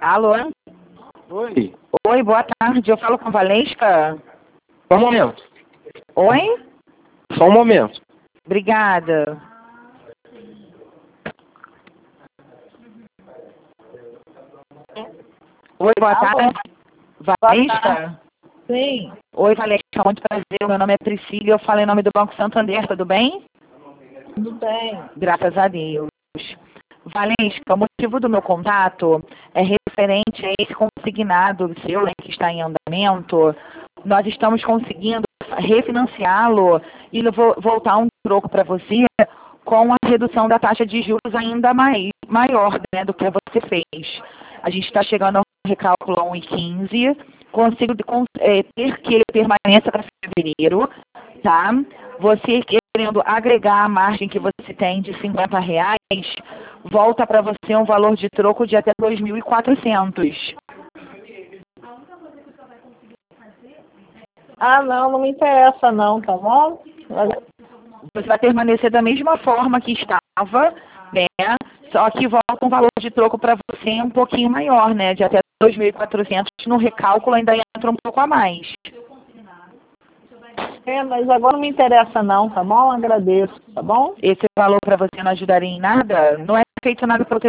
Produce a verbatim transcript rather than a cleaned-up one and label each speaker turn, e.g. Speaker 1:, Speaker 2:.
Speaker 1: Alô?
Speaker 2: Oi.
Speaker 1: Oi, boa tarde. Eu falo com a Valesca?
Speaker 2: Só um momento.
Speaker 1: Oi?
Speaker 2: Só um momento.
Speaker 1: Obrigada. Oi, boa
Speaker 3: Alô?
Speaker 1: tarde. Valesca?
Speaker 3: Sim,
Speaker 1: Oi, Valesca, muito prazer. Meu nome é Priscila e eu falo em nome do Banco Santander, tudo bem?
Speaker 3: tudo bem.
Speaker 1: Graças a Deus. Valesca, o motivo do meu contato é referente a esse consignado seu, né, que está em andamento. Nós estamos conseguindo refinanciá-lo e vo- voltar um troco para você com a redução da taxa de juros ainda mais, maior, né, do que você fez. A gente está chegando ao recálculo a um vírgula quinze, consigo de- con- é, ter que ele permaneça para fevereiro, tá? Você querendo agregar a margem que você tem de cinquenta reais, volta para você um valor de troco de até dois mil e quatrocentos.
Speaker 3: Ah, não, não me interessa não, tá bom?
Speaker 1: Você vai permanecer da mesma forma que estava, né? Só que volta um valor de troco para você um pouquinho maior, né? De até dois mil e quatrocentos. No recálculo ainda entra um pouco a mais.
Speaker 3: É, mas agora não me interessa não, tá bom? Agradeço, tá bom?
Speaker 1: Esse valor para você não ajudaria em nada? Não é feito nada para